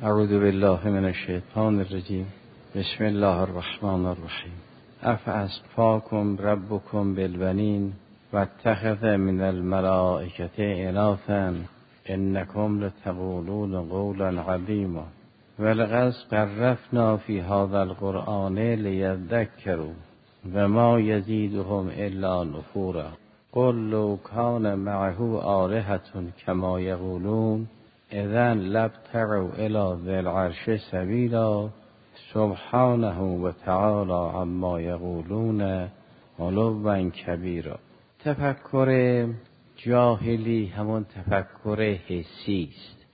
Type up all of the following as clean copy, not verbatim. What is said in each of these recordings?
اعوذ بالله من الشیطان الرجیم. بسم الله الرحمن الرحیم. افاصفاکم ربکم بالبنین و اتخذ من الملائکة اناثا انکم لتقولون قولا عظیما ولقد صرفنا فی هذا القرآن لیذکروا و ما یزیدهم الا نفورا قل لو کان معه آلهة کما یقولون اذن لابتغوا الی ذی العرش سبیلا سبحانه و تعالی عما یقولون علوا کبیرا. تفکر جاهلی همون تفکر حسی است.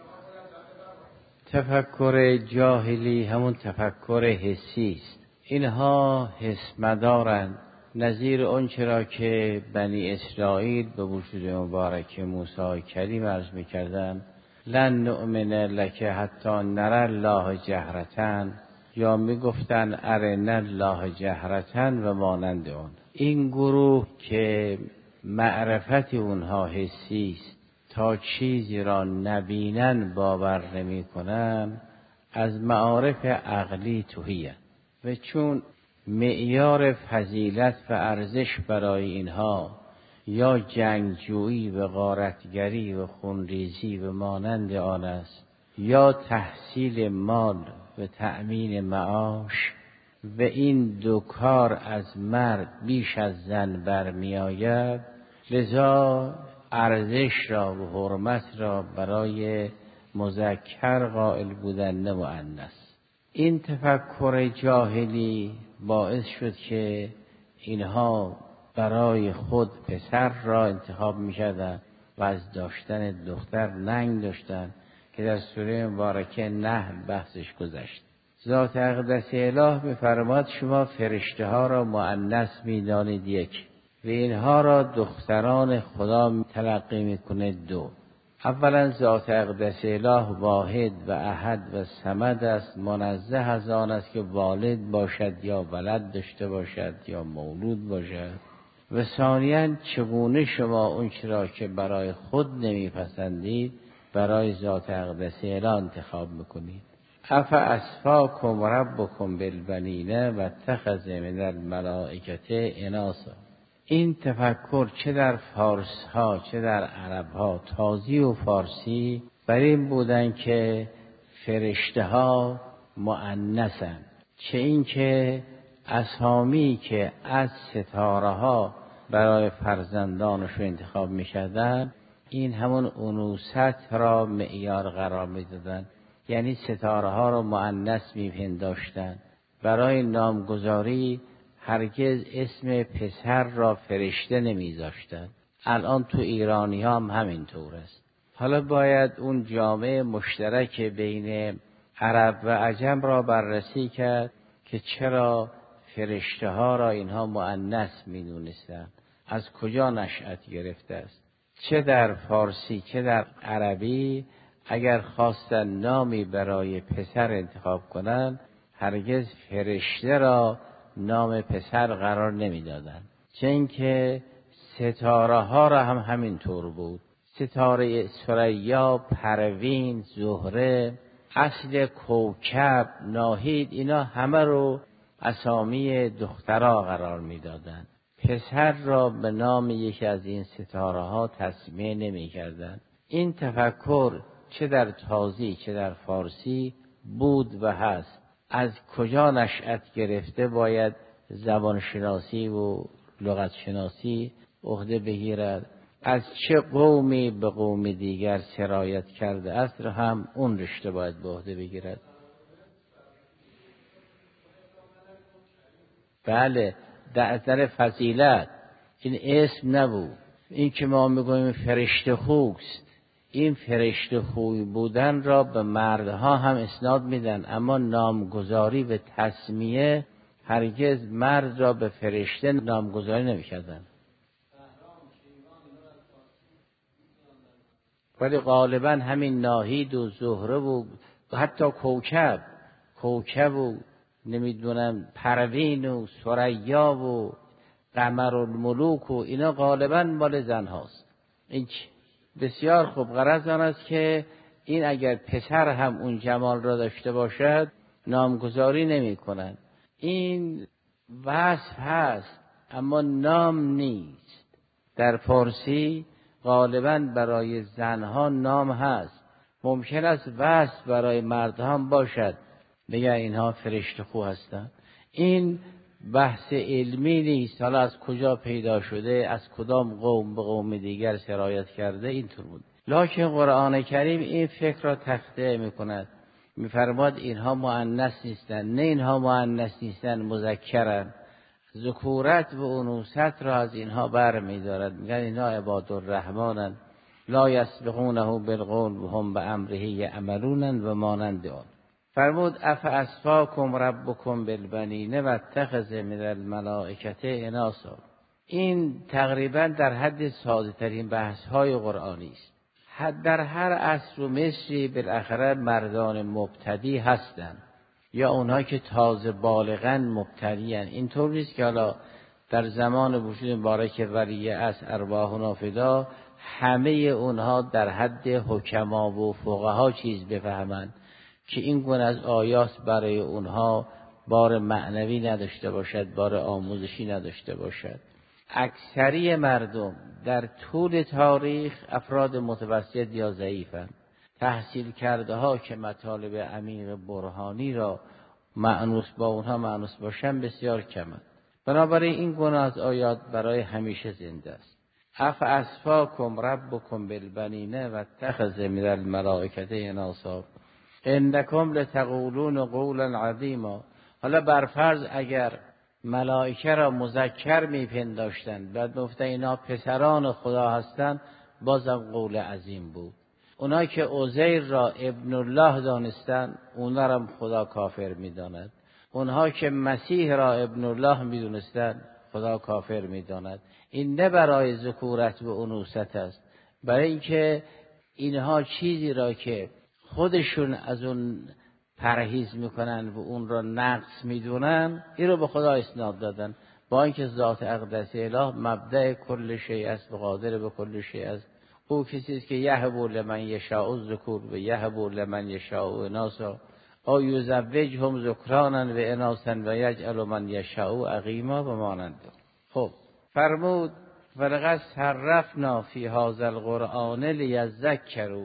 تفکر جاهلی همون تفکر حسی است. اینها حس مدارند، نظیر اون چرا که بنی اسرائیل به وجود مبارک موسی کریم عرض میکردن لن نؤمن لک حتی نری الله جهرتن، یا میگفتن ارنا الله جهرتن و مانند اون. این گروه که معرفت اونها حسی است، تا چیزی را نبینن باور نمی کنن، از معارف عقلی تهیه و چون معیار فضیلت و ارزش برای اینها یا جنگجویی و غارتگری و خونریزی و مانند آن است، یا تحصیل مال و تأمین معاش، و این دو کار از مرد بیش از زن برمی آید، لذا ارزش را و حرمت را برای مذکر قائل بودن نه مؤنث. این تفکر جاهلی باعث شد که اینها برای خود پسر را انتخاب می‌کردند و از داشتن دختر ننگ داشتند که در سوره مبارکه نحل بحثش گذشت. ذات اقدس اله می‌فرماد شما فرشته ها را مؤنث می‌دانید یک، و اینها را دختران خدا تلقی می‌کنه دو. اولا ذات اقدس اله واحد و احد و صمد است، منزه از آن است که والد باشد یا ولد داشته باشد یا مولود باشد. و ثانیاً چگونه شما اون چرا که برای خود نمیپسندید برای ذات اقدس اله انتخاب میکنید؟ افاصفاکم ربکم بالبنین و اتخذ من الملائکة اناثا. این تفکر چه در فارس ها چه در عرب ها، تازی و فارسی، بر این بودن که فرشته ها مؤنثند، چه این که اسامی که از ستاره ها برای فرزندانش انتخاب می کردن، این همون انوثت را معیار قرار می دادن، یعنی ستاره ها را مؤنث می پنداشتن. برای نامگذاری هرگز اسم پسر را فرشته نمیذاشتن. الان تو ایرانی ها هم همینطور است. حالا باید اون جامعه مشترک بین عرب و عجم را بررسی کرد که چرا فرشته ها را اینها مؤنث میدونستن، از کجا نشأت گرفته است. چه در فارسی چه در عربی اگر خواستن نامی برای پسر انتخاب کنن، هرگز فرشته را نام پسر قرار نمیدادن، چه اینکه ستاره ها را هم همینطور بود. ستاره ثریا، پروین، زهره، اصل کوکب، ناهید، اینا همه رو اسامی دخترها قرار میدادن. پسر را به نام یکی از این ستاره ها تسمیه نمی کردن. این تفکر چه در تازی چه در فارسی بود و هست. از کجا نشأت گرفته باید زبان شناسی و لغت شناسی عهده بگیرد. از چه قومی به قوم دیگر سرایت کرده است را هم اون رشته باید به عهده بگیرد. بله، در اثر فضیلت این اسم نبود. این که ما میگوییم فرشته خوست، این فرشته خوی بودن را به مردها هم اسناد میدن، اما نامگذاری به تسمیه هرگز مرد را به فرشته نامگذاری نمیکردن. ولی غالبا همین ناهید و زهره و حتی کوکب و نمیدونم پروین و ثریا و قمر الملوک و اینا غالبا مال زن هاست. این بسیار خوب. غرض آن است که این اگر پسر هم اون جمال را داشته باشد نامگذاری نمی کنند. این وصف هست اما نام نیست. در فارسی غالباً برای زنها نام هست، ممکن است وصف برای مردها هم باشد، بگه اینها فرشته خو هستند. این بحث علمی نیست، حالا از کجا پیدا شده، از کدام قوم به قوم دیگر سرایت کرده، اینطور بود. لکن قرآن کریم این فکر را تخطئه میکند، میفرماد اینها مؤنث نیستند. نه اینها مؤنث نیستند، مذکرند. ذکورت و انوثت را از اینها بر می‌دارد، میگن اینها عباد الرحمنند، لا یسبقونه بالقول و هم بامره یعملون و مانند آن. فرمود افاصفاکم ربکم بالبنین و اتخذ من الملائکه اناثا. این تقریبا در حد ساده ترین بحث های قرآنی است. در هر عصر و مصری بالاخره مردان مبتدی هستند یا اونها که تازه بالغن مبتدی‌اند. اینطور نیست که حالا در زمان وجود مبارک ولی از ارواح نافدا همه اونها در حد حکما و فقها چیز بفهمند که این گونه از آیات برای اونها بار معنوی نداشته باشد، بار آموزشی نداشته باشد. اکثری مردم در طول تاریخ افراد متوسط یا ضعیفند. تحصیل کرده ها که مطالب عمیق برهانی را با اونها مانوس باشن بسیار کمند. بنابراین این گونه از آیات برای همیشه زنده است. افاصفاکم ربکم بالبنین و اتخذ من الملائکه اناثا انکم لتقولون قولا عظیما. حالا برفرض اگر ملائکه را مذکر میپنداشتند، بعد گفتن اینا پسران خدا هستند، بازم قول عظیم بود. اونایی که عزیر را ابن الله دانستند، اونا را خدا کافر میداند. اونها که مسیح را ابن الله میدونستند، خدا کافر میداند. این نه برای ذکورت و انوثت است، برای اینکه اینها چیزی را که خودشون از اون پرهیز میکنن و اون را نقص میدونن، این رو به خدا اسناد دادن، با اینکه ذات اقدس اله مبدأ کل شیء است و قادر به کل شیء است. او کسی است که یهب لمن یشاء الذکور و یهب لمن یشاء اناثا او یزوجهم ذکرانا و اناثا و یجعل من یشاء عقیما و مانند. خب فرمود ولقد صرفنا فی هذا القرآن لیذکروا.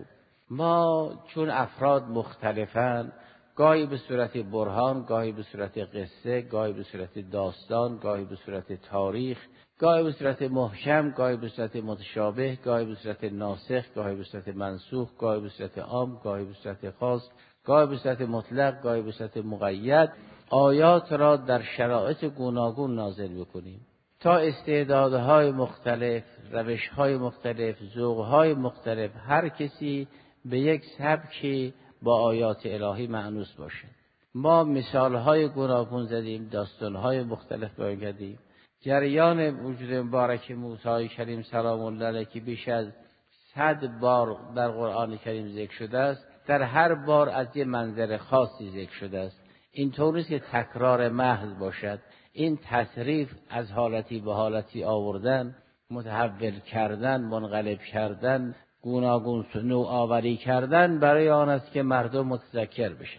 ما چون افراد مختلفند، گاهی به صورت برهان، گاهی به صورت قصه، گاهی به صورت داستان، گاهی به صورت تاریخ، گاهی به صورت محکم، گاهی به صورت متشابه، گاهی به صورت ناسخ، گاهی به صورت منسوخ، گاهی به صورت عام، گاهی به صورت خاص، گاهی به صورت مطلق، گاهی به صورت مقید، آیات را در شرایط گوناگون نازل بکنیم تا استعدادهای مختلف، روشهای مختلف، ذوقهای مختلف، هر کسی به یک سبکی با آیات الهی مانوس باشد. ما مثالهای گوناگون زدیم، داستانهای مختلف بیان کردیم. جریان وجود مبارک موسی کریم سلام الله علیه که بیش از 100 بار در قرآن کریم ذکر شده است، در هر بار از یه منظر خاصی ذکر شده است. این طور نیست که تکرار محض باشد. این تصریف از حالتی به حالتی آوردن، متحول کردن، منقلب کردن، گوناگون نوآوری کردن برای آن است که مردم متذکر بشن.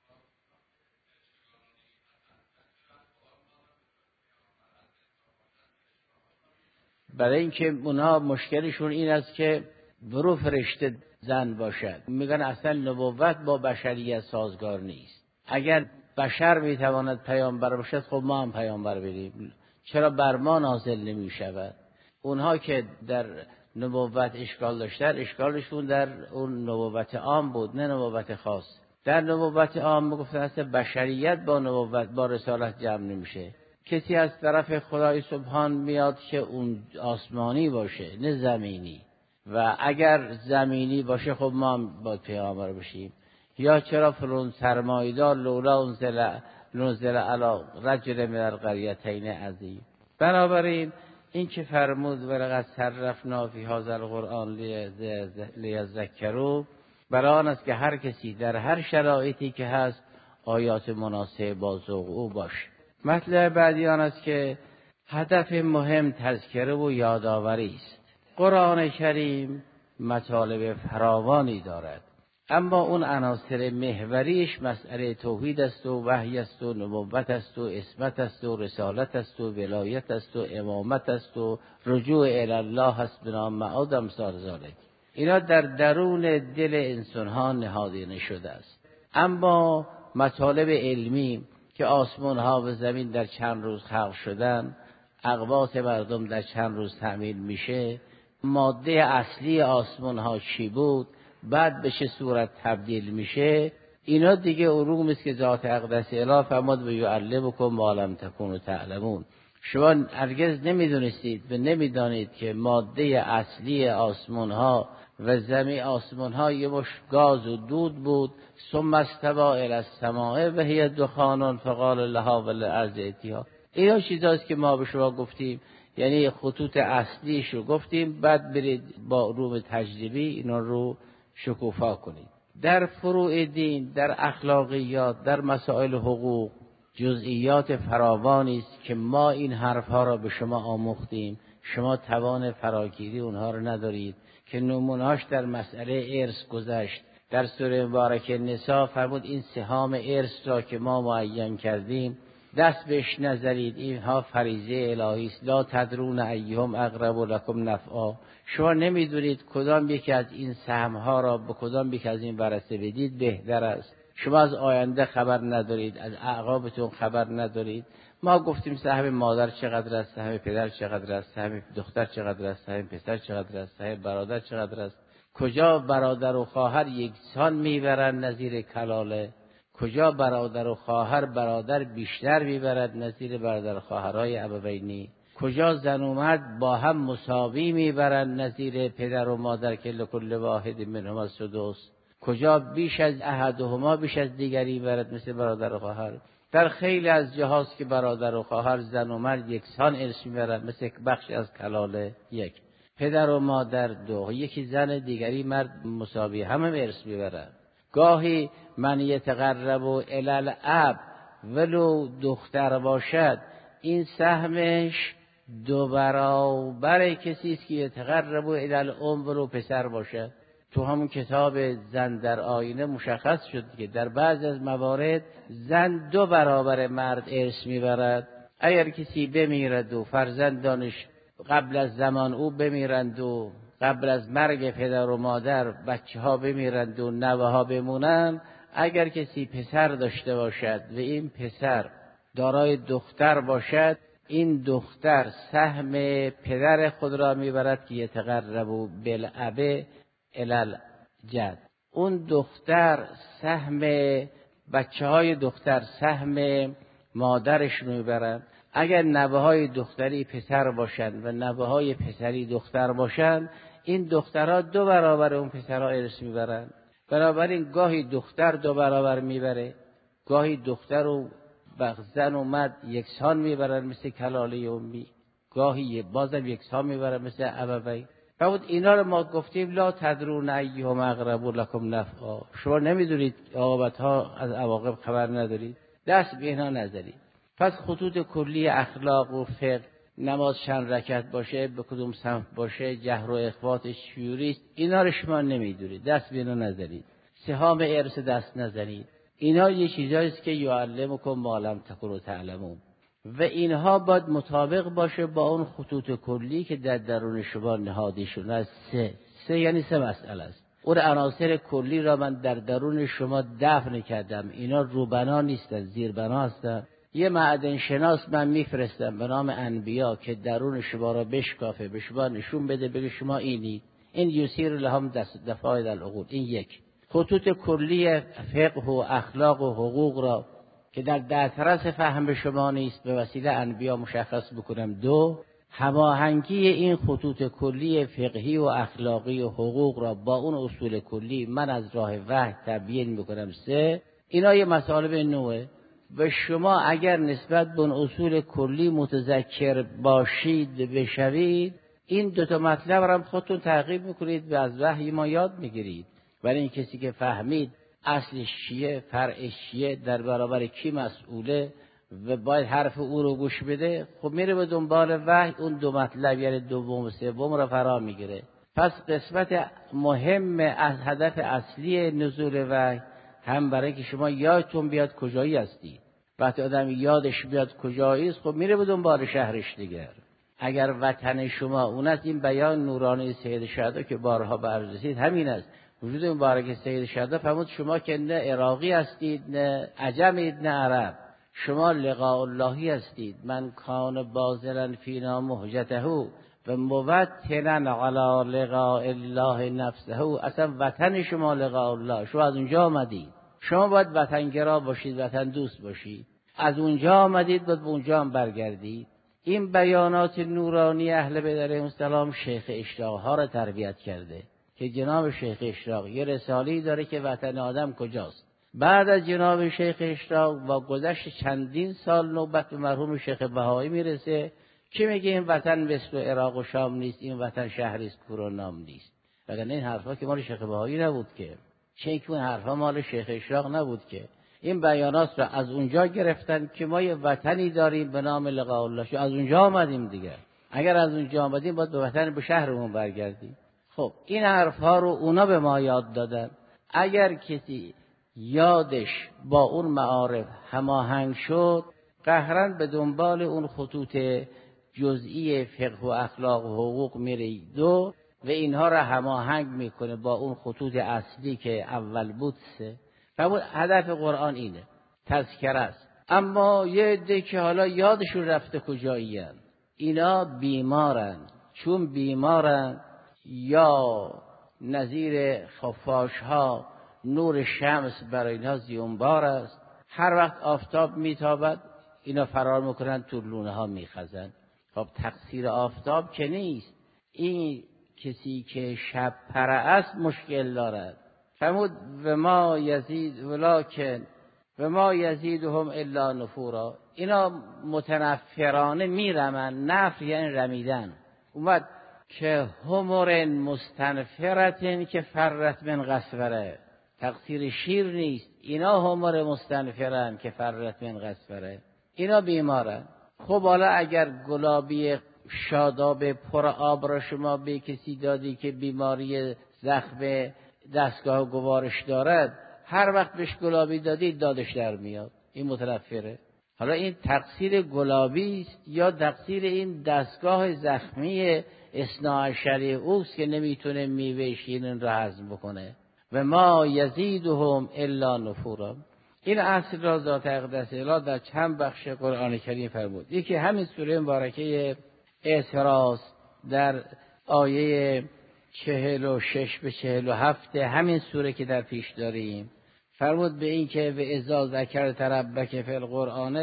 برای اینکه اونها مشکلشون این است که برو فرشته زن باشد. میگن اصلا نبوت با بشریت سازگار نیست. اگر بشر میتواند پیامبر باشد، خب ما هم پیامبر بریم. چرا بر ما نازل نمی شود؟ اونها که در نبوت اشکال داشتن، اشکالشون در اون نبوت عام بود، نه نبوت خاص. در نبوت عام میگفتن اصلا بشریت با نبوت با رسالت جمع نمیشه. کسی از طرف خدای سبحان میاد که اون آسمانی باشه، نه زمینی. و اگر زمینی باشه خب ما هم باید پیامبر بشیم. یا چرا فلان سرمایه‌دار لولا نزل علی رجل من القریتین عظیم. بنابراین این که فرمود ولقد صرفنا فی هذا القرآن لیذکروا، برای آن است که هر کسی در هر شرایطی که هست آیات مناسب با ذوق او باشه. مطلب بعدی آن است که هدف مهم تذکره و یادآوری است. قرآن کریم مطالب فراوانی دارد. اما اون عناصر محوریش مسئله توحید است و وحی است و نبوت است و عصمت است و رسالت است و ولایت است و امامت است و رجوع الی الله است بنا معاد امثال ذالک. اینا در درون دل انسان ها نهادینه شده است. اما مطالب علمی که آسمان ها و زمین در چند روز خلق شدن، اقوات مردم در چند روز تعمیر میشه، ماده اصلی آسمان ها چی بود، بعد به چه صورت تبدیل میشه، اینا دیگه علوم است که ذات اقدس اله فرمود و یعلمکم ما لم تکونوا تعلمون. شما هرگز نمیدونستید و نمیدانید که ماده اصلی آسمان ها و زمین، آسمان ها یه مش گاز و دود بود. ثم استوى الی السماء و هی دخان فقال لها وللارض ائتیا. اینا چیزاست که ما به شما گفتیم، یعنی خطوط اصلیش رو گفتیم، بعد برید با علوم تجربی اینا رو شکوفا کنید. در فروع دین، در اخلاقیات، در مسائل حقوق جزئیات فراوانی است که ما این حرفها را به شما آموختیم، شما توان فراگیری اونها رو ندارید که نمونهاش در مسئله ارث گذشت. در سوره مبارکه نساء فرمود این سهام ارث را که ما معین کردیم دست بهش نذارید، اینها فریضه الهی است. لا تدرون ایهم اقرب لکم نفعا. شما نمیدونید کدام یکی از این سهمها را به کدام یکی از این ورثه بدید بهتر است. شما از آینده خبر ندارید، از اعقابتون خبر ندارید. ما گفتیم سهم مادر چقدر است، سهم پدر چقدر است، سهم دختر چقدر است، سهم پسر چقدر است، سهم برادر چقدر است. کجا برادر و خواهر یکسان میبرند نظیر کلاله، کجا برادر و خواهر برادر بیشتر میبرد نظیر برادر خواهرای ابوینی، کجا زن و مرد با هم مساوی میبرند نظیر پدر و مادر که لکل واحد منهما السدس، کجا بیش از احدهما بیش از دیگری برد مثل برادر و خواهر. در خیلی از جهاز که برادر و خواهر زن و مرد یکسان ارث میبرند، مثل بخش از کلاله یک، پدر و مادر دو، یکی زن دیگری مرد مساوی هم ارث میبرند. گاهی من یتقرب الی الاب ولو دختر باشد، این سهمش دو برابر کسی است که یتقرب الی الام ولو پسر باشد. تو همون کتاب زن در آینه مشخص شد که در بعض از موارد زن دو برابر مرد ارث میبرد. اگر کسی بمیرد و فرزندانش قبل از زمان او بمیرند و قبل از مرگ پدر و مادر بچه ها بمیرند و نوه ها بمونند، اگر کسی پسر داشته باشد و این پسر دارای دختر باشد، این دختر سهم پدر خود را میبرد که یتقرب بالاب الی الجد. اون دختر سهم بچه های دختر سهم مادرش میبرند. اگر نوه های دختری پسر باشند و نوه های پسری دختر باشند، این دخترها دو برابر اون پسرها ارث میبرند. بنابراین گاهی دختر دو برابر میبره، گاهی دختر و زن و مرد یکسان میبرن مثل کلاله امی، گاهی بازم یکسان میبرن مثل ابوی. بعد اینا رو ما گفتیم لا تدرون ایهم اقرب لکم نفعا. شما نمیدونید عاقبت‌ها از عواقب خبر ندارید، دست به اینا نذارید. پس خطوط کلی اخلاق و فقه، نماز چند رکعت باشه، به کدوم سمت باشه، جهر و اخفاتش چجوری است، اینا رو شما نمیدونید، دست به اینا نذارید. سهام ارث دست نزنید. اینا یه چیزایی است که یعلمکم ما لم تکونوا تعلمون و اینها باید مطابق باشه با اون خطوط کلی که در درون شما نهاده شده است. سه یعنی سه مسئله است. اون عناصر کلی را من در درون شما دفن کردم. اینا روبنا نیستن، زیربنا هستن. یه معدن شناس من میفرستم به نام انبیا که درون شما را بشکافه، به شما نشون بده، بگه شما اینی. این یسیر لهم دفاعی العقول. این یک. خطوط کلی فقه و اخلاق و حقوق را که در دسترس فهم شما نیست به وسیله انبیا مشخص بکنم. دو، هماهنگی این خطوط کلی فقهی و اخلاقی و حقوق را با اون اصول کلی من از راه وحی تبیین میکنم. سه، اینا یه مطالب نوعه و شما اگر نسبت به اون اصول کلی متذکر باشید بشوید، این دوتا مطلب را خودتون تعقیب میکنید و از وحی ما یاد میگیرید. ولی این کسی که فهمید اصلش چیه، فرعش چیه، در برابر کی مسئوله و باید حرف او رو گوش بده، خب میره به دنبال وحی، اون دو مطلب یعنی دوم و سوم را فرا میگیره. پس قسمت مهم از هدف اصلی نزول وحی هم برای که شما یادتون بیاد کجایی هستید. وقتی آدم یادش بیاد کجایی است، خب میره به دنبال شهرش دیگر. اگر وطن شما اون است، این بیان نورانی سید شهدا که بارها به عرض رسید همین است. وجود مبارک سید شهدا فرمود شما که نه عراقی هستید، نه عجمید، نه عرب، شما لقاء اللهی هستید. من کان باذلا فینا مهجته و موطنا علی لقاء الله نفسه. اصلا وطن شما لقاء الله، شما از اونجا آمدید. شما باید وطنگرا باشید، وطن دوست باشید. از اونجا آمدید، باید به اونجا هم برگردید. این بیانات نورانی اهل بیت علیهم السلام شیخ اشراق ها را تربیت کرده که جناب شیخ اشراق یه رساله‌ای داره که وطن آدم کجاست. بعد از جناب شیخ اشراق با گذشت چندین سال نوبت به مرحوم شیخ بهایی میرسه که میگه این وطن مثل عراق و شام نیست، این وطن شهری است کور و نام نیست. وگرنه این حرفا که مال شیخ بهایی نبود که، چه که اون حرفا مال شیخ اشراق نبود که. این بیانات را از اونجا گرفتن که ما یه وطنی داریم به نام لقاء الله، شو از اونجا آمدیم دیگه. اگر از اونجا آمدیم باید به وطن، به شهرمون برگردیم. خب این حرفا رو اونا به ما یاد دادن. اگر کسی یادش با اون معارف هماهنگ شد، قهرن به دنبال اون خطوط جزئی فقه و اخلاق و حقوق میره و اینها را هماهنگ میکنه با اون خطوط اصلی که اول بود سه. فرمود هدف قرآن اینه، تذکره است. اما یه عده که حالا یادشون رفته کجایی هستند، اینا بیمارن. چون بیمارن یا نظیر خفاش ها نور شمس برای اینها زیانبار است. هر وقت آفتاب میتابد اینا فرار میکنن، تو لونه ها میخزن. خب تقصیر آفتاب که نیست، این کسی که شب پره است مشکل دارد. فرمود و ما یزید ولکن و ما یزیدهم الا نفورا. اینا متنفرانه میرمن، نفر یعنی رمیدن. اومد که همر مستنفرتن که فرت من قسوره. تقصیر شیر نیست، اینا همر مستنفرن که فرت من قسوره. اینا بیمارن. خب حالا اگر گلابی شاداب پر آب را شما به کسی دادی که بیماری زخم دستگاه گوارش دارد، هر وقت بهش گلابی دادی دادش در میاد، این متنفره. حالا این تقصیر گلابی است یا تقصیر این دستگاه زخمی اثناعشری اوست که نمیتونه میوه شیرین را هضم بکنه؟ و ما یزیدهم الا نفورا. این اصل را ذات اقدس اله در چند بخش قرآن کریم فرمود. یکی همین سوره مبارکه اسراء در آیه 46 به 47 همین سوره که در پیش داریم فرمود به این که و اذا ذکرت ربک فی القرآن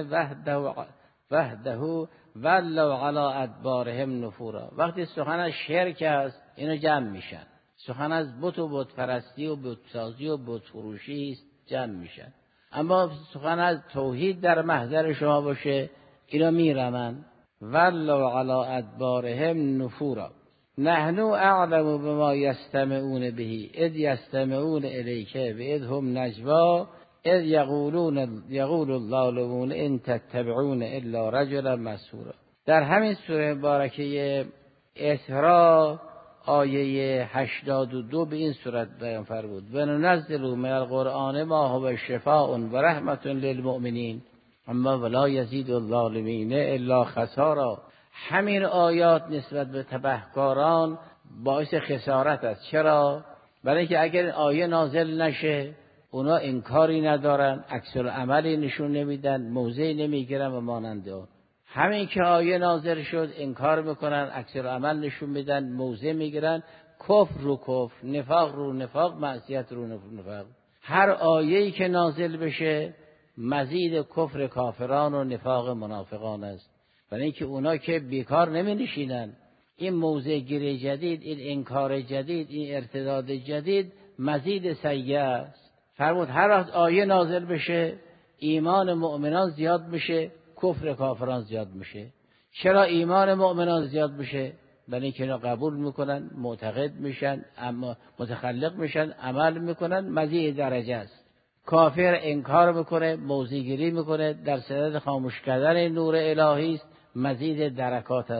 وحده ولوا علی ادبارهم نفورا. وقتی سخن از شرک است اینو جمع میشن، سخن از بت و بت پرستی و بت سازی و بت فروشی است جمع میشن. اما سخن از توحید در محضر شما باشه اینا میرمن. ولوا علی ادبارهم نفورا. نحن اعلم بما یستمعون به اذ یستمعون الیک و اذ هم نجوا اذ یقول الظالمون ان تتبعون الا رجلا مسحورا. در همین سوره مبارکه اسراء آیه 82 به این صورت بیان فرمود و ننزل من القرآن ما هو شفاء و رحمت للمؤمنین اما ولا یزید الظالمین الا خسارا. همین آیات نسبت به تبهکاران باعث خسارت است. چرا؟ برای اینکه اگر آیه نازل نشه اونا انکاری ندارن، عکس العملی نشون نمیدن، موضعی نمیگیرن و مانند اون. همین که آیه نازل شد انکار میکنن، عکس العمل نشون میدن، موضع میگیرن، کفر رو کفر، نفاق رو نفاق، معصیت رو نفاق. هر آیه‌ای که نازل بشه مزید کفر کافران و نفاق منافقان است. برای اینکه اونا که بیکار نمی نشینن، این موضع گیری جدید، این انکار جدید، این ارتداد جدید مزید سیئه است. فرمود هر وقت آیه نازل بشه ایمان مؤمنان زیاد بشه، کفر کافران زیاد میشه. چرا ایمان مؤمنان زیاد میشه؟ برای اینکه اینا قبول میکنن، معتقد میشن، اما متخلق میشن، عمل میکنن، مزید درجه است. کافر انکار میکنه، موضع گیری میکنه، در صدد خاموش کردن نور الهی است، مزید درکات است.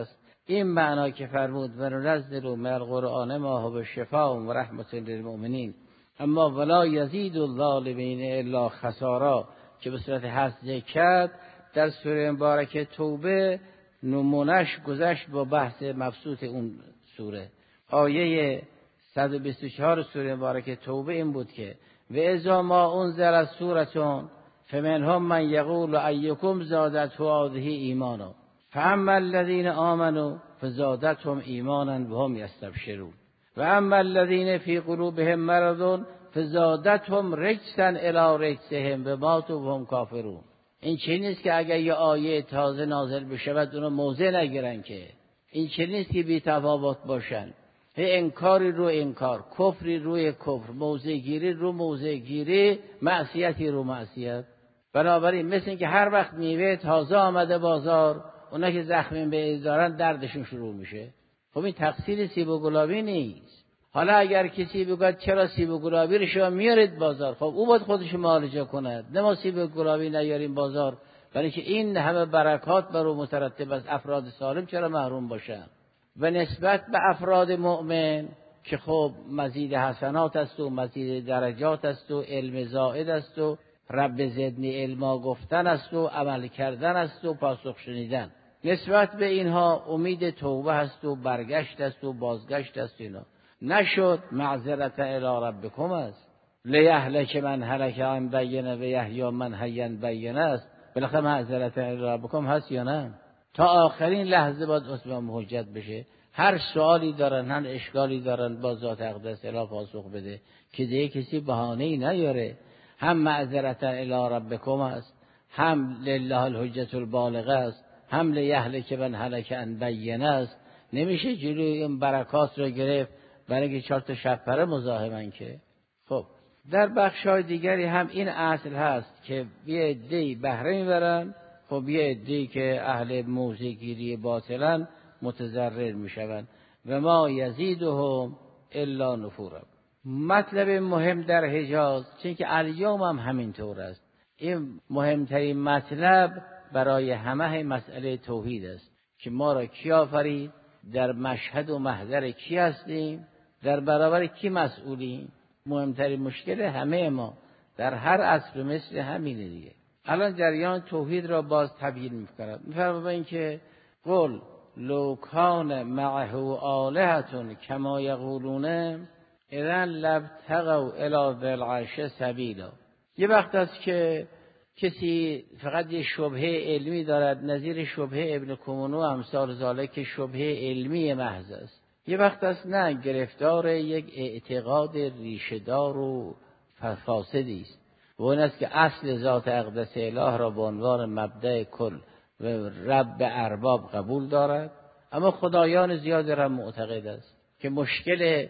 این معنا که فرمود و ننزل من القرآن ما هو شفاء و رحمت للمؤمنین اما ولا یزید الظالمین الا خسارا که به صورت حذف کرد، در سوره مبارکه توبه نمونش گذشت با بحث مبسوط اون سوره. آیه 124 سوره مبارکه توبه این بود که و اذا ما انزل سورة فمنهم من یقول ایکم زادته هذه ایمانا فاما الذین آمنوا فزادتهم ایمانا وهم یستبشرون و اما الذین فی قلوبهم مرض فزادتهم رجسا الی رجسهم و ماتوا وهم کافرون. این چه نیست که اگر یه آیه تازه نازل بشود اونو موضع نگیرن، که این چه نیست که بی تفاوت باشن، انکاری رو انکار، کفری روی کفر، موضع گیری رو موضع گیری، معصیتی رو معصیت. بنابراین مثل این که هر وقت میوه تازه آمده بازار، اونا که زخمی به دارن دردشون شروع میشه. خب این تقصیر سیب و گلابی نیست. حالا اگر کسی بگه چرا سیب و گلابی رو شما میارید بازار، خب او باید خودش معالجه کند، نه ما سیب و گلابی نیاریم بازار، برای که این همه برکات بر او مترتب است. افراد سالم چرا محروم باشن؟ و نسبت به افراد مؤمن که خب مزید حسنات است و مزید درجات است و علم زائد است و رب زدنی علما گفتن است و عمل کردن است و پاسخ شنیدن، نسبت به اینها امید توبه است و برگشت است و بازگشت است. اینا نشد معذرت الی ربکم است، لیهلک من هلک عن بینه و یحیی من حی عن بینه است. بالاخره معذرت الی ربکم هست یا نه؟ تا آخرین لحظه باید اسم حجت بشه. هر سوالی دارن، هر اشکالی دارن، با ذات اقدس الی پاسخ بده که دیگه کسی بهانه‌ای نیاره. هم معذرت الی ربکم است، هم لله الحجت البالغه است، هم لیهلک من هلک عن بینه است. نمیشه جلوی این برکات رو گرفت برای اینکه 4 تا شبپره مزاحمن که. خب در بخش‌های دیگری هم این اصل هست که یه عده‌ای بهره میبرن، خب یه عده‌ای که اهل موضع‌گیری باطلن متضرر میشوند و ما یزیدهم الا نفورا. مطلب مهم در حجاز چون که الیوم هم همینطور است. این مهمترین مطلب برای همه مسئله توحید است که ما را کی آفرید، در مشهد و محضر کی هستیم، در برابر کی مسئولیم. مهمترین مشکل همه ما در هر عصر مثل همینه دیگه. الان جریان توحید را باز تبیین می‌کند. می‌فرماید اینکه قل لو کان معه آلهة کما یقولون اذا لابتغوا الی ذی العرش سبیلا. یه وقت است که کسی فقط یه شبهه علمی دارد، نظیر شبهه ابن کمونو امثال ذالک که شبهه علمی محض است. یه وقت است نه، گرفتار یک اعتقاد ریشه‌دار و فاسدی است و اون است که اصل ذات اقدس اله را به عنوان مبدأ کل و رب ارباب قبول دارد، اما خدایان زیاد را معتقد است که مشکل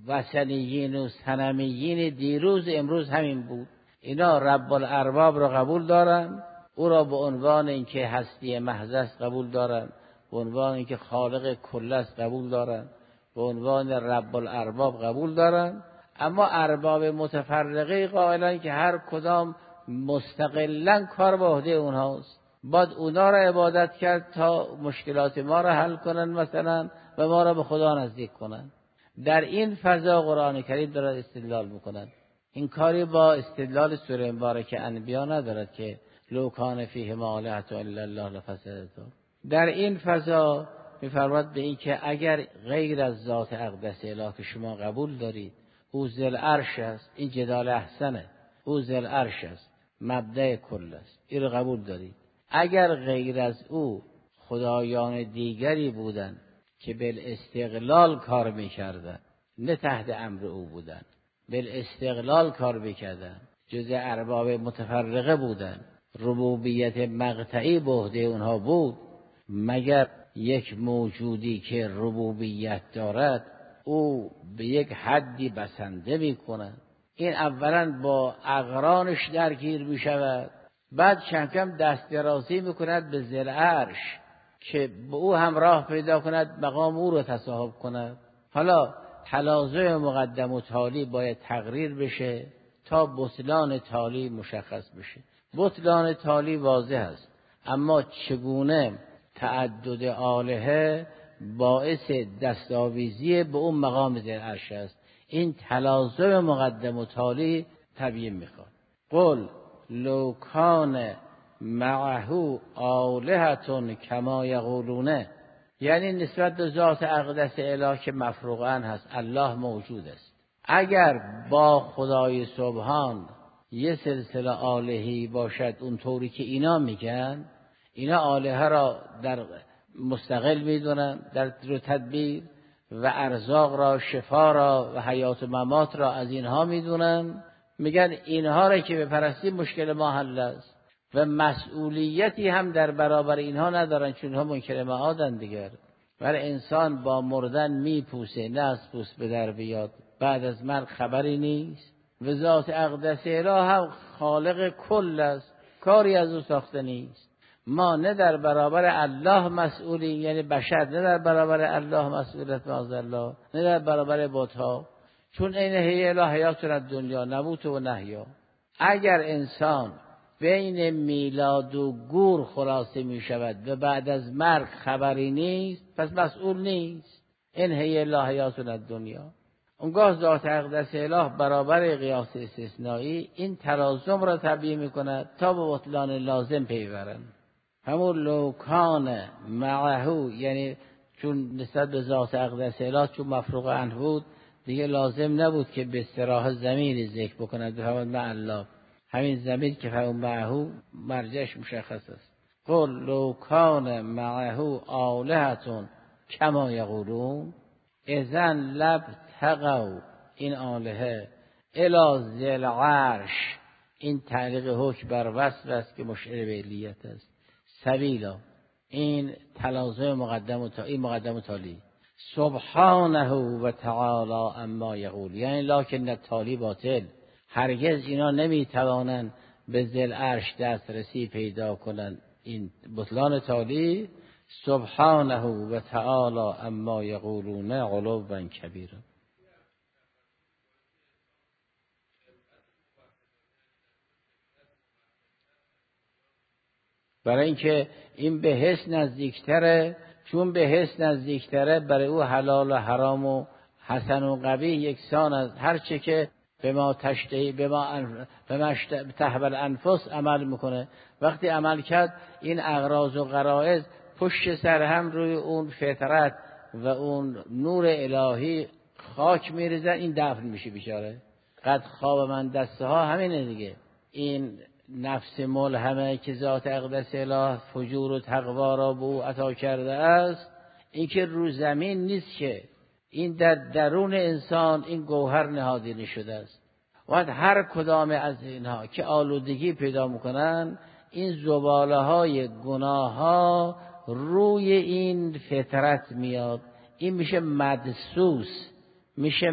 وثنیین و صنمیین دیروز امروز همین بود. اینا رب الارباب را قبول دارن، او را به عنوان اینکه هستی محض است قبول دارن، به عنوان اینکه خالق کل است قبول دارن، به عنوان رب الارباب قبول دارن، اما ارباب متفرقه قائلن که هر کدام مستقلاً کار به عهده اونهاست، باید اونا را عبادت کرد تا مشکلات ما را حل کنن مثلا و ما را به خدا نزدیک کنن. در این فضا قرآن کریم دارد استدلال میکنند. این کاری با استدلال سوره مبارکه انبیا ندارد که لو کان فیهما آلهة الا الله لفسدتا. در این فضا میفرماید به این که اگر غیر از ذات اقدس اله که شما قبول دارید او ذل عرش است، این جدال احسنه، او ذل عرش است، مبدأ کل است، این رو قبول دارید. اگر غیر از او خدایان دیگری بودند که بالاستقلال کار میکردن، نه تحت امر او بودن، بالاستقلال کار میکردن، جزء ارباب متفرقه بودن، ربوبیت مقطعی به عهده اونها بود، مگر یک موجودی که ربوبیت دارد او به یک حدی بسنده میکنه، این اولا با اقرانش درگیر میشود، بعد کم کم دست درازی میکند به ذل عرش که به او هم راه پیدا کند مقام او رو تصاحب کند. حالا تلاذع مقدم و تالی باید تقریر بشه تا بطلان تالی مشخص بشه. بطلان تالی واضح است، اما چگونه تعدد آلهه باعث دستاویزی به اون مقام ذی العرش است. این تلازم مقدم و تالی تبیین میخواد. قل لو کان معه آلهة کما یقولون، یعنی نسبت به ذات اقدس اله که مفروغاً هست، الله موجود است. اگر با خدای سبحان یه سلسله آلهی باشد اونطوری که اینا میگن، اینا آلهه را در مستقل میدونن در تدبیر و ارزاق را، شفا را و حیات و ممات را از اینها میدونن، میگن اینها را که بپرستی مشکل ما حل است و مسئولیتی هم در برابر اینها ندارن، چون اینها منکر معادن دیگر. ولی انسان با مردن میپوسه، نه از پوست به در بیاد، بعد از مرگ خبری نیست. و ذات اقدس اله هم خالق کل است، کاری از او ساخته نیست. ما نه در برابر الله مسئولیم، یعنی بشر نه در برابر الله مسئولیت معاذالله، نه در برابر بت‌ها، چون این هی اله حیاتنا دنیا نموت و نحیا. اگر انسان بین میلاد و گور خلاصه می شود و بعد از مرگ خبری نیست، پس مسئول نیست. این هی اله حیاتنا دنیا. اونگاه ذات اقدس اله برابر قیاس استثنایی این تلازم را تبیین می کند تا به بطلان لازم پی برند. همون لو کان معه، یعنی چون نسبت به ذات اقدس اله چون مفروغ عنه بود، دیگه لازم نبود که به صراحت ضمیری ذکر بکند بفرماد مع الله. همین ضمیر که فرمود معه مرجعش مشخص است. قل لو کان معه آلهة کما یقولون اذن لابتغوا، این آلهه الی ذی العرش، این تعلیق حکم بر وصف است که مشعر به علیت است. سبیلا، این تلازم مقدم و تالی. سبحانه و تعالی اما یقول، یعنی لکن تالی باطل، هرگز اینا نمیتوانند به ذی العرش دسترسی پیدا کنند. این بطلان تالی. سبحانه و تعالی اما یقولون علوا کبیرا. برای اینکه این به حس نزدیکتره، چون به حس نزدیکتره برای او حلال و حرام و حسن و قبیح یکسان است. هر چه که به ما تشتهی به ما تهوی الانفس عمل میکنه. وقتی عمل کرد این اغراض و غرایز پشت سر هم روی اون فطرت و اون نور الهی خاک میریزن، این دفن میشه بیچاره. قد خواب من دسته ها همینه دیگه. این نفس ملهمه که ذات اقدس اله فجور و تقوا را به او عطا کرده است، این که رو زمین نیست، که این در درون انسان این گوهر نهادینه شده است. و هر کدام از اینها که آلودگی پیدا میکنن، این زباله های گناه ها روی این فطرت میاد، این میشه مدسوس، میشه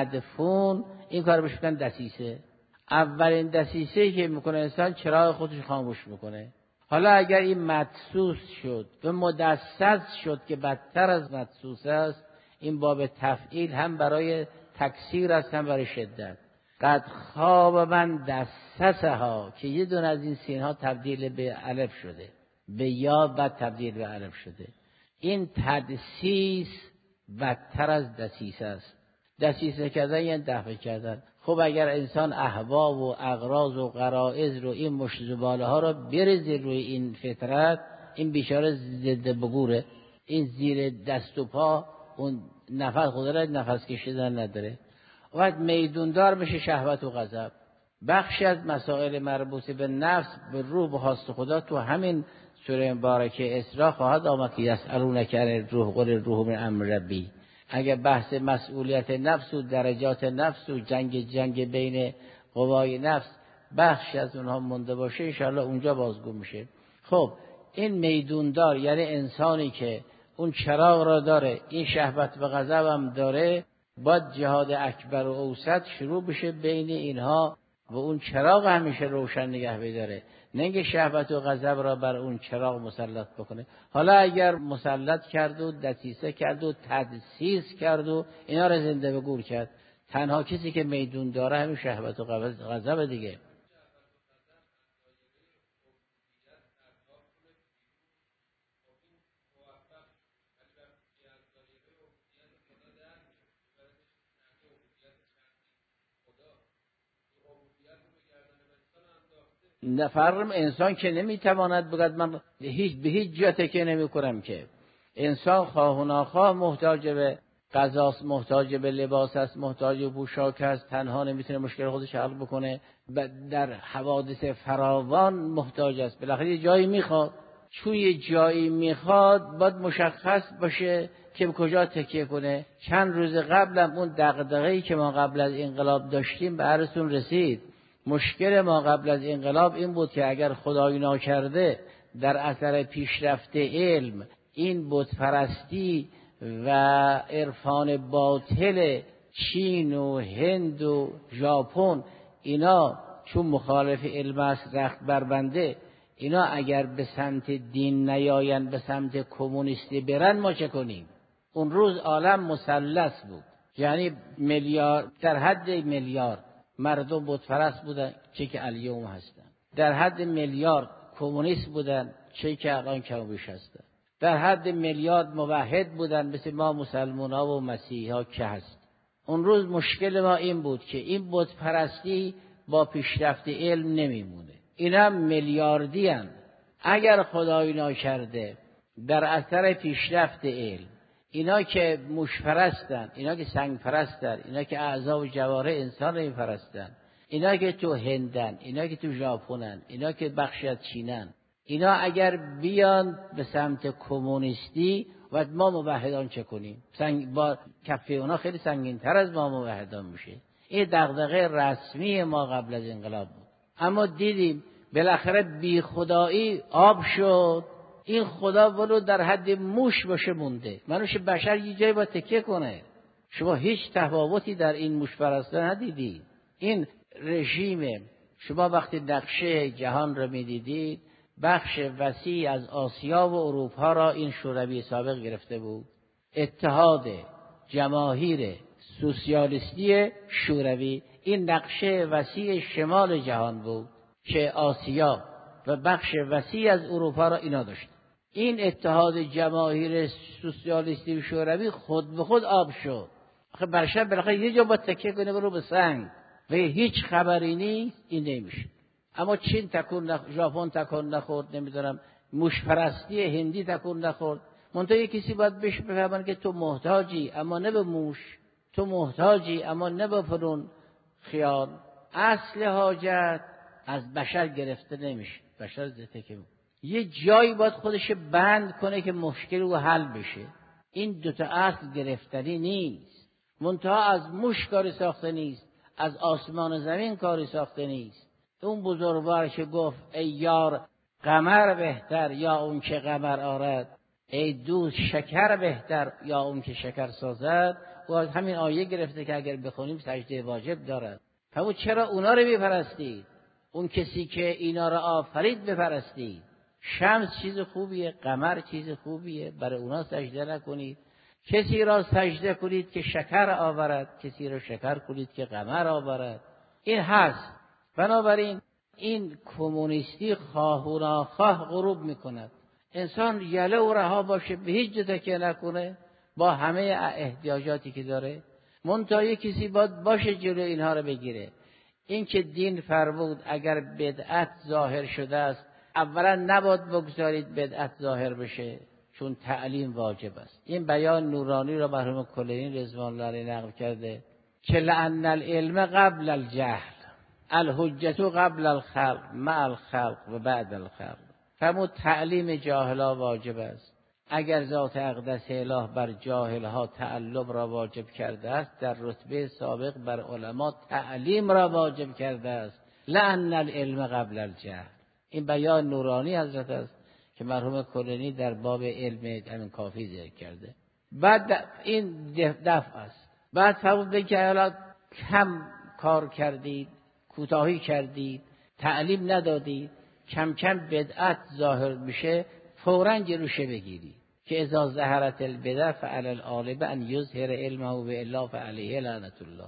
مدفون. این کار بهش میگن دسیسه. اولین دسیسه که میکنه انسان چراغ خودش خاموش میکنه. حالا اگر این مدسوس شد و مدسس شد که بدتر از مدسوس است، این باب تفعیل هم برای تکثیر است هم برای شدت. قد خواب من دسسها، که یه دون از این سین ها تبدیل به الف شده، به یا بعد تبدیل به الف شده. این تدسیس بدتر از دسیسه است. دسیسه کردن یعنی دفع کردن. خب اگر انسان اهوا و اغراض و غرائز رو، این مشت زباله ها رو بریزه روی این فطرت، این بیچاره ضد بگوره، این زیر دست و پا اون نفس خود را نفس کشیدن نداره. وقت میدوندار میشه شهوت و غضب. بخشی از مسائل مربوط به نفس، به روح، به خواست خدا تو همین سوره مبارکه اسراء خواهد آمد که یسألونک عن الروح قل الروح من امر ربی. اگر بحث مسئولیت نفس و درجات نفس و جنگ بین قوای نفس بخشی از اونها مونده باشه، انشاءالله اونجا بازگو میشه. خب این میدوندار یعنی انسانی که اون چراغ را داره، این شهوت و غضب هم داره، باید جهاد اکبر و اوسط شروع بشه بین اینها و اون چراغ همیشه روشن نگه بداره، نه اینکه شهوت و غضب را بر اون چراغ مسلط بکنه. حالا اگر مسلط کرد و دسیسه کرد و تدسیس کرد و اینا را زنده به گور کرد، تنها کسی که میدون داره همین شهوت و غضب دیگه. نفرم انسان که نمیتواند بگد من به هیچ جا تکیه نمیکنم که. انسان خواه و ناخواه محتاج به غذاست، محتاج به لباس است، محتاج به پوشاک است، تنها نمیتونه مشکل خودش حل بکنه، در حوادث فراوان محتاج است، بالاخره یه جایی میخواد. چون یه جایی میخواد باید مشخص باشه که به کجا تکیه کنه. چند روز قبلم اون دغدغه‌ای که ما قبل از انقلاب داشتیم به عرضتون رسید. مشکل ما قبل از انقلاب این بود که اگر خدای ناکرده در اثر پیشرفت علم این بتپرستی و عرفان باطل چین و هند و ژاپن اینا چون مخالف علم است رخت بربنده، اینا اگر به سمت دین نیاین به سمت کمونیستی برن ما چه کنیم؟ اون روز عالم مثلث بود، یعنی میلیارد در حد میلیارد مردم بتپرست بودن چه که الیوم هستن، در حد میلیارد کمونیست بودن چه که الان کم و بیش هستن، در حد میلیارد موحد بودن مثل ما مسلمان‌ها و مسیحی‌ها که هست. اون روز مشکل ما این بود که این بتپرستی با پیشرفت علم نمیمونه. اینا میلیاردی هستند. اگر خدای ناکرده در اثر پیشرفت علم اینا که موش پرستن، اینا که سنگ پرستن، اینا که اعضا و جوارح انسان رو پرستن، اینا که تو هندن، اینا که تو ژاپنن، اینا که بخشی از چینن، اینا اگر بیان به سمت کمونیستی و ما موحدان چه کنیم؟ با کفه اونا خیلی سنگین تر از ما موحدان میشه. این دغدغه رسمی ما قبل از انقلاب بود. اما دیدیم بالاخره بی خدایی آب شد. این خدا ولو در حد موش باشه مونده. منوش بشر یه جایی باید تکیه کنه. شما هیچ تفاوتی در این موش پرستی ندیدید. این رژیم شما وقتی نقشه جهان رو میدیدید بخش وسیع از آسیا و اروپا را این شوروی سابق گرفته بود. اتحاد جماهیر سوسیالیستی شوروی این نقشه وسیع شمال جهان بود که آسیا و بخش وسیع از اروپا را اینا داشت. این اتحاد جماهیر سوسیالیستی شوروی خود به خود آب شد. آخه برشب بالاخره یه جا با تکیه کنه برو به سنگ و هیچ خبری نیست. این نمیشه. اما چین تکون ژاپن تکون نخورد، نمیدونم موش پرستی هندی تکون نخورد. منتها کسی باید بهش بفهمن که تو محتاجی اما نه به موش، تو محتاجی اما نه به فلان خیال. اصل حاجت از بشر گرفته نمیشه. بشر زته که یه جایی باید خودش بند کنه که مشکل او حل بشه. این دوتا اصل گرفتنی نیست. منتها از موش کاری ساخته نیست، از آسمان و زمین کاری ساخته نیست. اون بزرگوار که گفت ای یار قمر بهتر یا اون که قمر آرد، ای دوست شکر بهتر یا اون که شکر سازد، و از همین آیه گرفته که اگر بخونیم سجده واجب دارد. همون چرا اونا رو بپرستید؟ اون کسی که اینا رو آفرید بپرستید. شمس چیز خوبیه، قمر چیز خوبیه، برای اونا سجده نکنید. کسی را سجده کنید که شکر آورد، کسی را شکر کنید که قمر آورد. این هست. بنابراین این کمونیستی خواه و ناخواه غروب میکند. انسان یله و رها باشه، به هیچ جا تکیه نکنه با همه احتیاجاتی که داره. منتها کسی باشه جلو اینها رو بگیره. این که دین فرمود اگر بدعت ظاهر شده است، اولا نباید بگذارید بدعت ظاهر بشه، چون تعلیم واجب است. این بیان نورانی را مرحوم کلینی رضوان الله علیه نقل کرده که لأن العلم قبل الجهل الحجت قبل الخلق مع الخلق و بعد الخلق. فرمود تعلیم جاهلا واجب است. اگر ذات اقدس اله بر جاهلها تعلم را واجب کرده است، در رتبه سابق بر علما تعلیم را واجب کرده است. لأن العلم قبل الجهل. این بیان نورانی حضرت است که مرحوم کلینی در باب علم همین کافی ذکر کرده. بعد این دفع است. بعد فرمود که حالا کم کار کردید، کوتاهی کردید، تعلیم ندادید، کم کم بدعت ظاهر میشه، فوراً جلوشه بگیرید که اذا ظهرت البدع فعلى العالم ان یظهر علمه و الا فعلیه لعنت الله.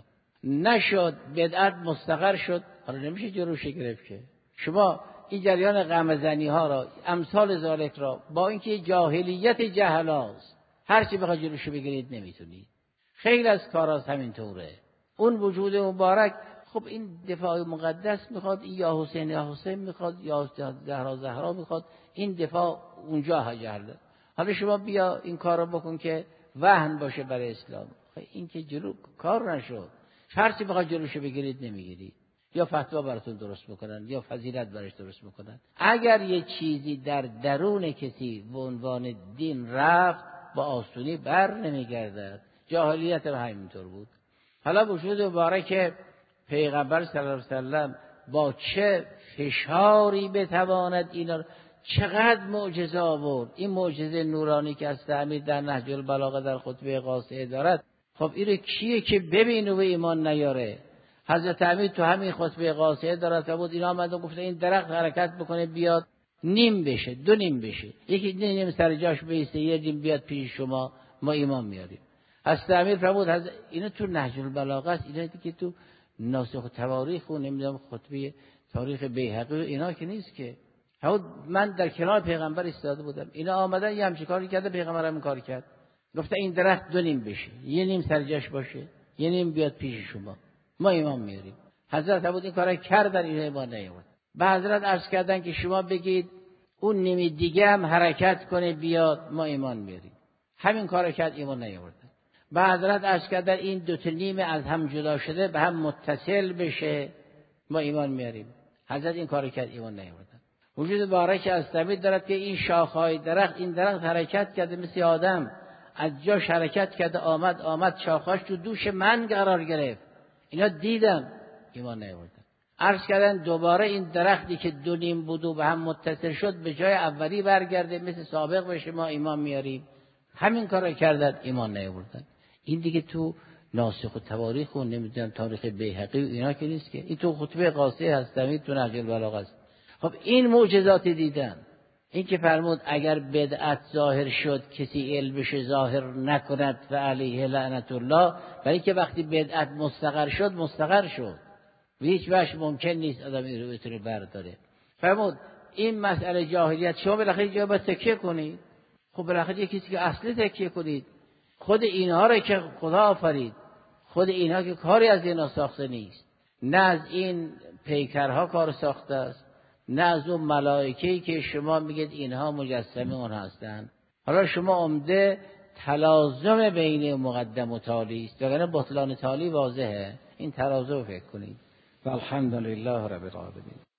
نشد بدعت مستقر شد، حالا نمیشه جلوشه گرفت که. شما این جریان غمزنی ها را امثال ذالک را با اینکه جاهلیت جهلاست هر چی بخواد جلوشه بگیرید نمیتونید. خیلی از کارا همین طوره. اون وجود مبارک خب این دفاع مقدس میخواد، یا حسین میخواد، یا زهرا میخواد، این دفاع اونجا حجرده. حالا شما بیا این کار رو بکن که وهن باشه برای اسلام. این که جلو کار نشد. هرچی بخواد جلوشو بگیرید نمیگیرید، یا فتوا براتون درست میکنن یا فضیلت براش درست میکنن. اگر یه چیزی در درون کسی به عنوان دین رفت با آسونی بر نمیگردد. جاهلیت هم همینطور بود. حالا وجود مبارک پیغمبر صلی الله علیه وسلم با چه فشاری بتواند اینا، چقدر معجزه آورد. این معجزه نورانی که از تعمید در نهج البلاغه در خطبه قاصده دارد، خب اینو کیه که ببینه و ایمان نیاره؟ حضرت امیر تو همین خطبه قاصده دارد بود اینا آمدن گفته این درخت حرکت بکنه بیاد نیم بشه، دو نیم بشه، یکی نیم سر جاش بیسته، یه نیم بیاد پیش شما، ما ایمان میاریم. حضرت امیر فرمود اینا تو نهج البلاغه است، اینا که تو ناسخ تواریخ و نمیدونم خطبه تاریخ بیهقی اینا که نیست که. من در کنار پیغمبر ایستاده بودم، اینا آمدن یه همچین کاری کرده، پیغمبر هم این کار کرد، گفته این درخت دو نیم بشه، یه نیم سر جاش باشه، یه نیم بیاد پیش شما، ما ایمان میاریم. حضرت ابو این کارا کردن، اینا ایمان نیاورد. به حضرت عرض کردن که شما بگید اون نیم دیگه هم حرکت کنه بیاد، ما ایمان میاریم. همین کارو کرد، ایمان نیاوردن. به حضرت عرض کردن این دو تا نیم از هم جدا شده به هم متصل بشه، ما ایمان میاریم. حضرت این کارو کرد، ایمان نیاوردن. وجود مبارک از تعمید دارد که این شاخهای درخت، این درخت حرکت کرده مثل آدم، از جاش حرکت کرده آمد شاخهاش تو دوش من قرار گرفت. اینا دیدم، ایمان نیاوردن. عرض کردن دوباره این درختی که دو نیم بود و به هم متصل شد به جای اولی برگرده مثل سابق بشه، ما ایمان میاریم. همین کارو کردن، ایمان نیاوردن. این دیگه تو ناسخ و تواریخ و نمیدونم تاریخ بیهقی و اینا که نیست که، این تو خطبه قاصده هستم، تو نهج البلاغه است. خب این معجزات دیدن. این که فرمود اگر بدعت ظاهر شد کسی علمش ظاهر نکند و علیه لعنت الله، برای که وقتی بدعت مستقر شد و هیچ وجه ممکن نیست آدم این رو بتونه برداره. فرمود این مسئله جاهلیت شما بالاخره جا باید تکیه کنید. خب بالاخره یه کسی که اصلی تکیه کنید. خود اینها رو که خدا آفرید، خود اینها که کاری از اینا ساخته نیست، نه از این پیکرها کار ساخته است، نه از اون ملائکه‌ای که شما میگید اینها مجسمه اون هستند. حالا شما عمده تلازم بین مقدم و تالی است، وگرنه بطلان تالی واضحه. این تلازم فکر کنید. والحمدلله رب العالمین.